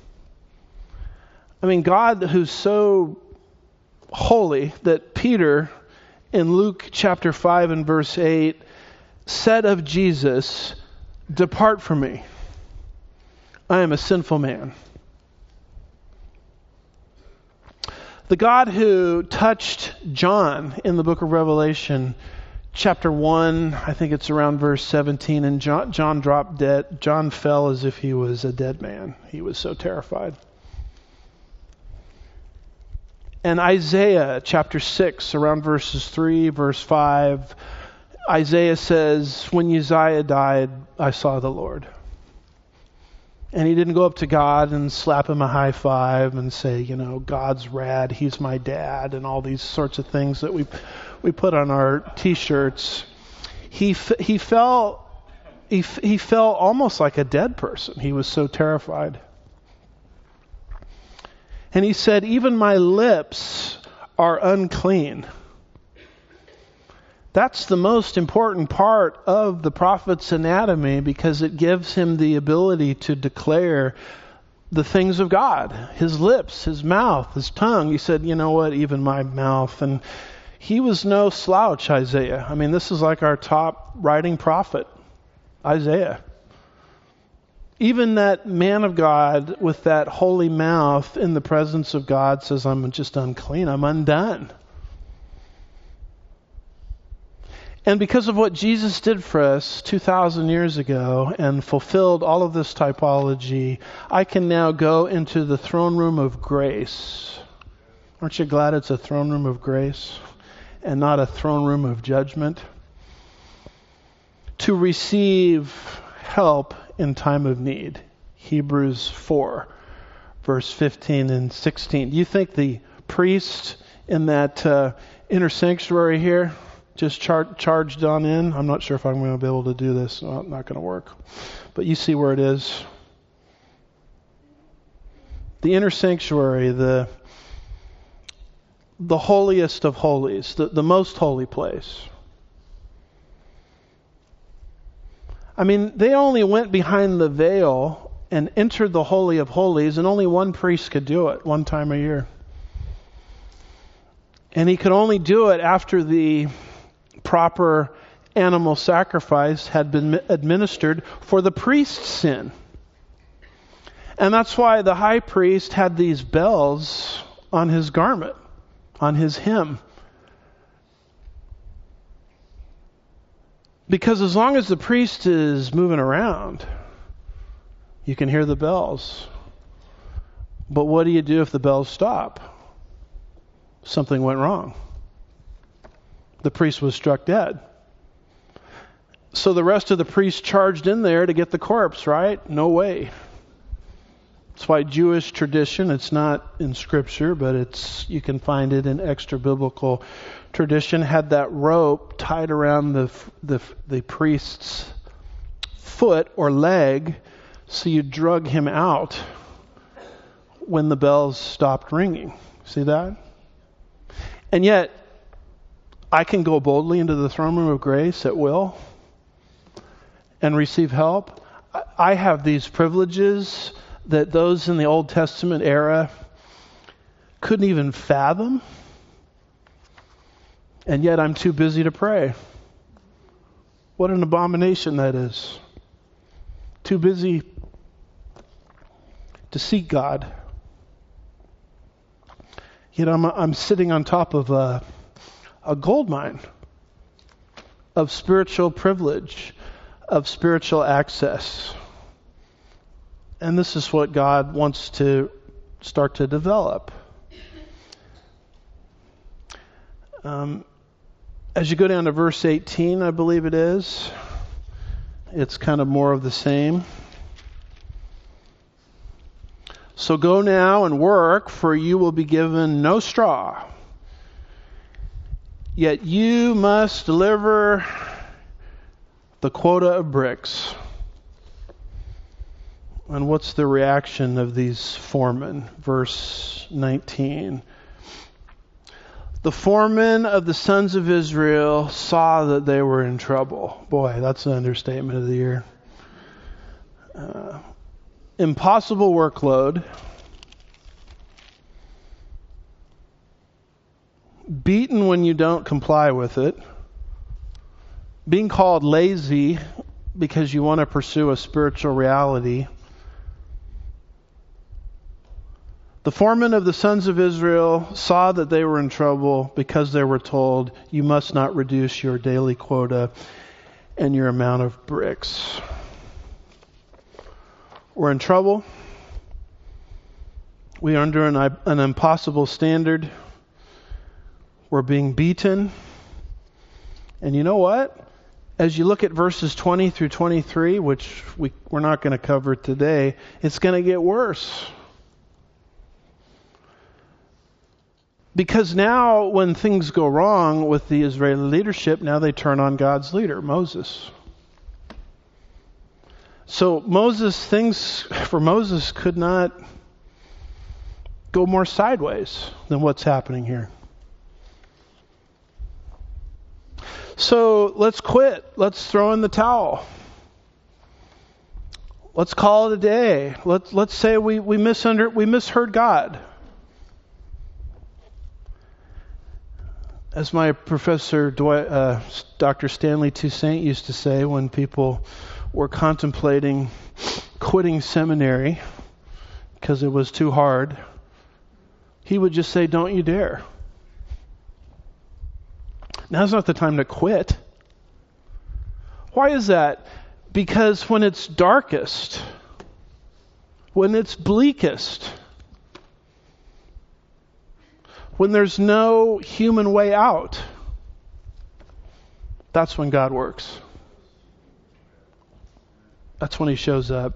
I mean, God who's so holy that Peter in Luke chapter 5 and verse 8 said of Jesus, depart from me. I am a sinful man. The God who touched John in the book of Revelation, chapter 1, I think it's around verse 17, and John dropped dead. John fell as if he was a dead man. He was so terrified. And Isaiah chapter 6, around verses 3, verse 5, Isaiah says, when Uzziah died, I saw the Lord. And he didn't go up to God and slap him a high five and say, God's rad, he's my dad, and all these sorts of things that we put on our t-shirts. He felt almost like a dead person. He was so terrified. And he said, even my lips are unclean. That's the most important part of the prophet's anatomy, because it gives him the ability to declare the things of God. His lips, his mouth, his tongue. He said, you know what, even my mouth. And he was no slouch, Isaiah. I mean, this is like our top writing prophet, Isaiah. Even that man of God with that holy mouth in the presence of God says, I'm just unclean. I'm undone. And because of what Jesus did for us 2,000 years ago and fulfilled all of this typology, I can now go into the throne room of grace. Aren't you glad it's a throne room of grace and not a throne room of judgment? To receive help in time of need. Hebrews 4, verse 15 and 16. Do you think the priest in that inner sanctuary here just charged on in? I'm not sure if I'm going to be able to do this. Well, it's not going to work. But you see where it is. The inner sanctuary, the holiest of holies, the most holy place. I mean, they only went behind the veil and entered the Holy of Holies, and only one priest could do it one time a year. And he could only do it after the proper animal sacrifice had been administered for the priest's sin. And that's why the high priest had these bells on his garment, on his hem. Because as long as the priest is moving around, you can hear the bells. But what do you do if the bells stop? Something went wrong. The priest was struck dead. So the rest of the priests charged in there to get the corpse, right? No way. That's why Jewish tradition, it's not in Scripture, but you can find it in extra biblical tradition, had that rope tied around the priest's foot or leg, so you drug him out when the bells stopped ringing. See that? And yet, I can go boldly into the throne room of grace at will and receive help. I have these privileges that those in the Old Testament era couldn't even fathom. And yet I'm too busy to pray. What an abomination that is. Too busy to seek God. Yet I'm sitting on top of a gold mine of spiritual privilege, of spiritual access. And this is what God wants to start to develop. As you go down to verse 18, I believe it is, it's kind of more of the same. So go now and work, for you will be given no straw. Yet you must deliver the quota of bricks. And what's the reaction of these foremen? Verse 19. The foremen of the sons of Israel saw that they were in trouble. Boy, that's an understatement of the year. Impossible workload. Beaten when you don't comply with it. Being called lazy because you want to pursue a spiritual reality. The foremen of the sons of Israel saw that they were in trouble because they were told, you must not reduce your daily quota and your amount of bricks. We're in trouble. We are under an impossible standard. were being beaten. And you know what? As you look at verses 20 through 23, which we're not going to cover today, it's going to get worse. Because now when things go wrong with the Israeli leadership, now they turn on God's leader, Moses. So things for Moses could not go more sideways than what's happening here. So let's quit. Let's throw in the towel. Let's call it a day. Let's say we misheard God. As my professor, Dr. Stanley Toussaint, used to say when people were contemplating quitting seminary because it was too hard, he would just say, "Don't you dare." Now's not the time to quit. Why is that? Because when it's darkest, when it's bleakest, when there's no human way out, that's when God works. That's when He shows up.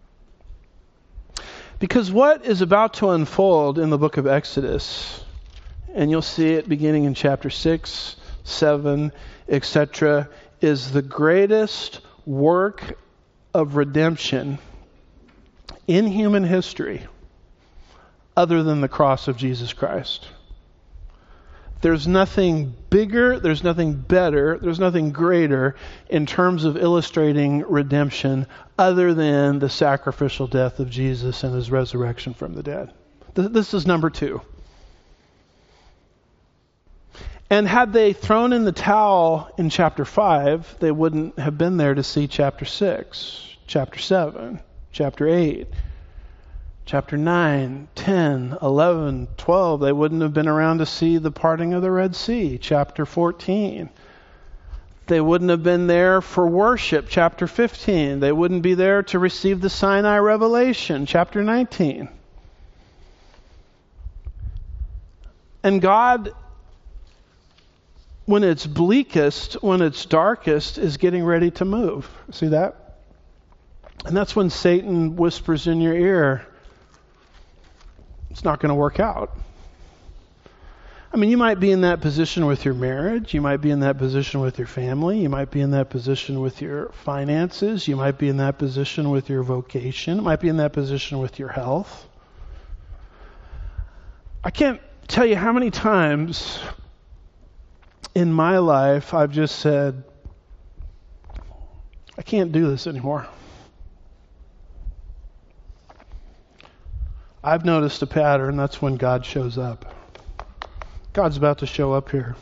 Because what is about to unfold in the book of Exodus, and you'll see it beginning in chapter 6, 7, etc., is the greatest work of redemption in human history other than the cross of Jesus Christ. There's nothing bigger, there's nothing better, there's nothing greater in terms of illustrating redemption other than the sacrificial death of Jesus and His resurrection from the dead. This is number 2. And had they thrown in the towel in chapter 5, they wouldn't have been there to see chapter 6, chapter 7, chapter 8, chapter 9, 10, 11, 12. They wouldn't have been around to see the parting of the Red Sea, chapter 14. They wouldn't have been there for worship, chapter 15. They wouldn't be there to receive the Sinai revelation, chapter 19. And God, when it's bleakest, when it's darkest, is getting ready to move. See that? And that's when Satan whispers in your ear, it's not going to work out. I mean, you might be in that position with your marriage. You might be in that position with your family. You might be in that position with your finances. You might be in that position with your vocation. You might be in that position with your health. I can't tell you how many times in my life I've just said, I can't do this anymore. I've noticed a pattern. That's when God shows up. God's about to show up here.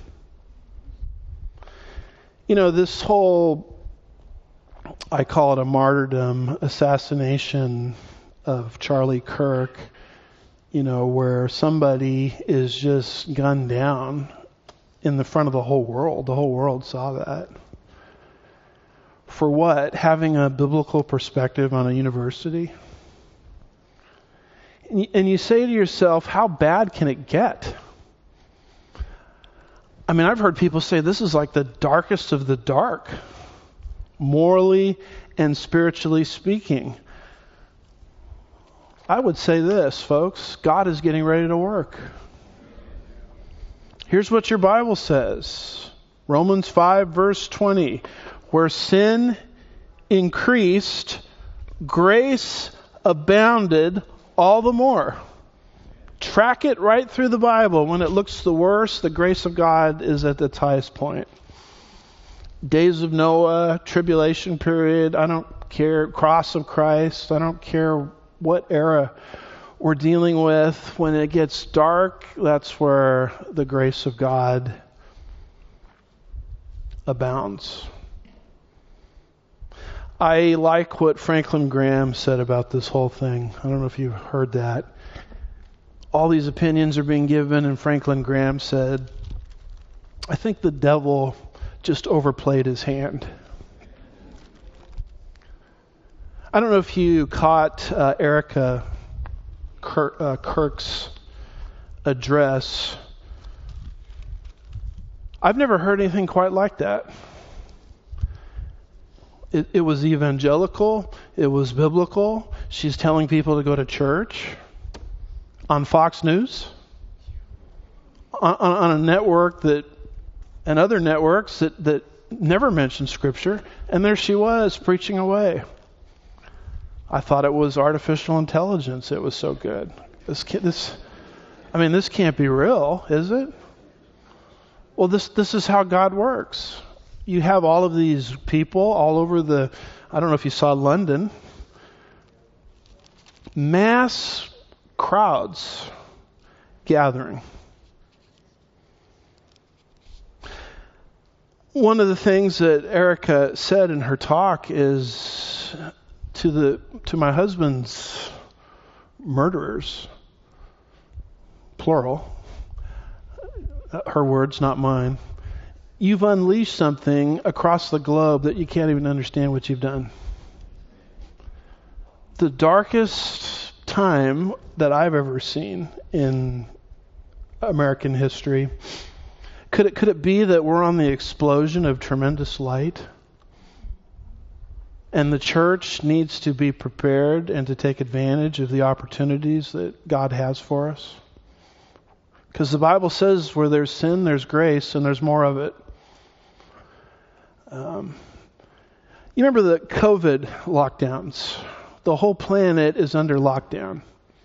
You know, this whole, I call it a martyrdom, assassination of Charlie Kirk, you know, where somebody is just gunned down in the front of the whole world. The whole world saw that. For what? Having a biblical perspective on a university? And you say to yourself, how bad can it get? I mean, I've heard people say this is like the darkest of the dark, morally and spiritually speaking. I would say this, folks, God is getting ready to work. Here's what your Bible says. Romans 5, verse 20. Where sin increased, grace abounded all the more. Track it right through the Bible. When it looks the worst, the grace of God is at its highest point. Days of Noah, tribulation period, I don't care, cross of Christ, I don't care what era we're dealing with. When it gets dark, that's where the grace of God abounds. I like what Franklin Graham said about this whole thing. I don't know if you've heard that. All these opinions are being given, and Franklin Graham said, I think the devil just overplayed his hand. I don't know if you caught Erica Kirk's address I've never heard anything quite like that. It was evangelical. It was biblical. She's telling people to go to church on Fox News, on a network and other networks that never mentioned Scripture, and there she was preaching away. I thought it was artificial intelligence. It was so good. This can't be real, is it? Well, this is how God works. You have all of these people all over I don't know if you saw London, mass crowds gathering. One of the things that Erica said in her talk is to my husband's murderers, plural, her words, not mine. You've unleashed something across the globe that you can't even understand what you've done. The darkest time that I've ever seen in American history. Could it be that we're on the explosion of tremendous light? And the church needs to be prepared and to take advantage of the opportunities that God has for us? Because the Bible says where there's sin, there's grace, and there's more of it. You remember the COVID lockdowns? The whole planet is under lockdown.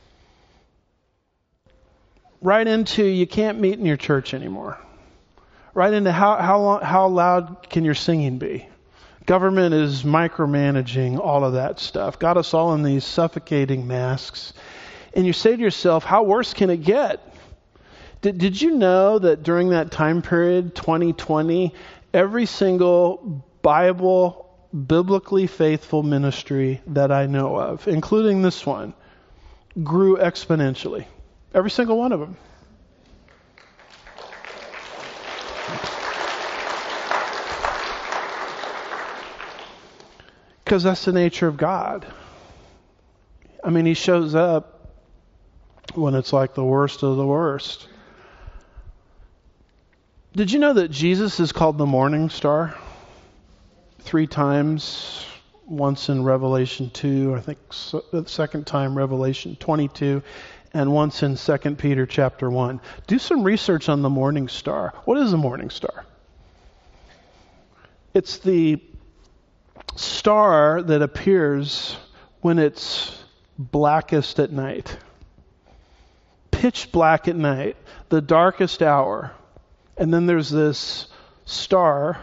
Right into you can't meet in your church anymore. Right into how loud can your singing be? Government is micromanaging all of that stuff. Got us all in these suffocating masks. And you say to yourself, how worse can it get? Did you know that during that time period, 2020, every single biblically faithful ministry that I know of, including this one, grew exponentially? Every single one of them. Because that's the nature of God. I mean, He shows up when it's like the worst of the worst. Did you know that Jesus is called the morning star? 3 times. Once in Revelation 2, I think the second time Revelation 22, and once in 2 Peter chapter 1. Do some research on the morning star. What is a morning star? It's the star that appears when it's blackest at night. Pitch black at night, the darkest hour. And then there's this star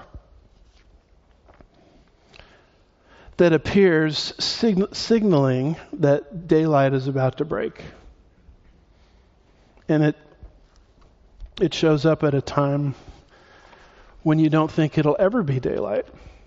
that appears signaling that daylight is about to break. And it shows up at a time when you don't think it'll ever be daylight.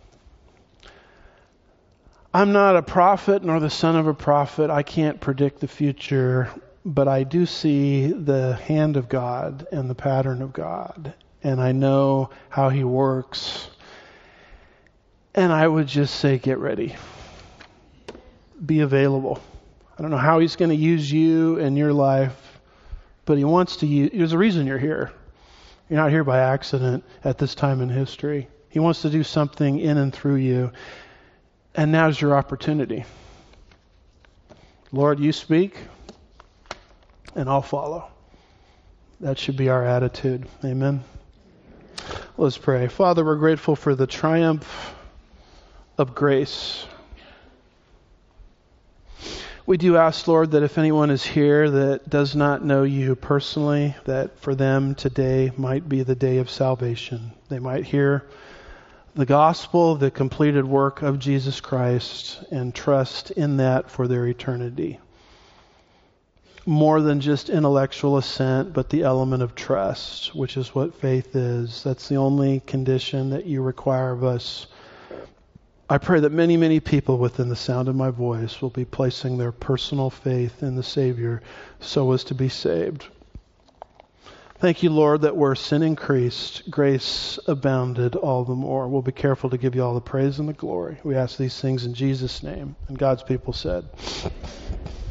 I'm not a prophet nor the son of a prophet. I can't predict the future, but I do see the hand of God and the pattern of God, and I know how He works. And I would just say, get ready. Be available. I don't know how He's going to use you in your life, but He wants to use. There's a reason you're here. You're not here by accident at this time in history. He wants to do something in and through you. And now's your opportunity. Lord, You speak, and I'll follow. That should be our attitude. Amen. Let's pray. Father, we're grateful for the triumph of grace. We do ask, Lord, that if anyone is here that does not know You personally, that for them today might be the day of salvation. They might hear the gospel, the completed work of Jesus Christ, and trust in that for their eternity. More than just intellectual assent, but the element of trust, which is what faith is. That's the only condition that You require of us. I pray that many, many people within the sound of my voice will be placing their personal faith in the Savior so as to be saved. Thank You, Lord, that where sin increased, grace abounded all the more. We'll be careful to give You all the praise and the glory. We ask these things in Jesus' name. And God's people said...